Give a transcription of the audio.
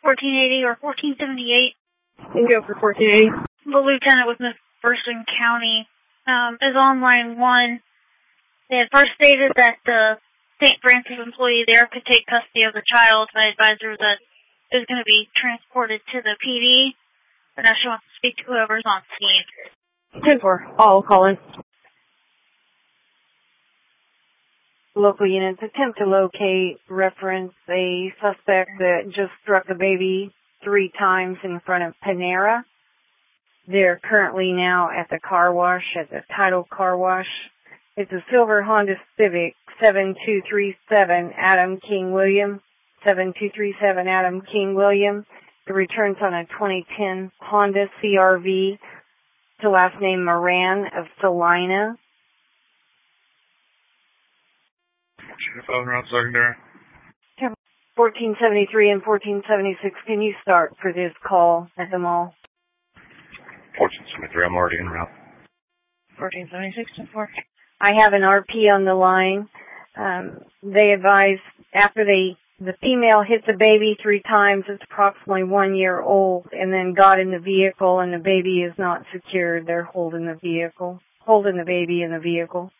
1480 or 1478. You can go for 1480. The lieutenant with McPherson County is on line 1. They had first stated that the St. Francis employee there could take custody of the child. I advised her that it was going to be transported to the PD, but now she wants to speak to whoever's on scene. 10-4. I'll call in. Local units attempt to locate, reference a suspect that just struck a baby 3 times in front of Panera. They're currently now at the car wash, at the Title Car Wash. It's a silver Honda Civic 7237 Adam King William. 7237 Adam King William. It returns on a 2010 Honda CRV to last name Moran of Salina. Around secondary. 1473 and 1476, can you start for this call at the mall? 1473, I'm already en route. 1476 10-4. I have an RP on the line. They advise after the female hit the baby 3 times, it's approximately 1 year old, and then got in the vehicle and the baby is not secured. They're holding the baby in the vehicle.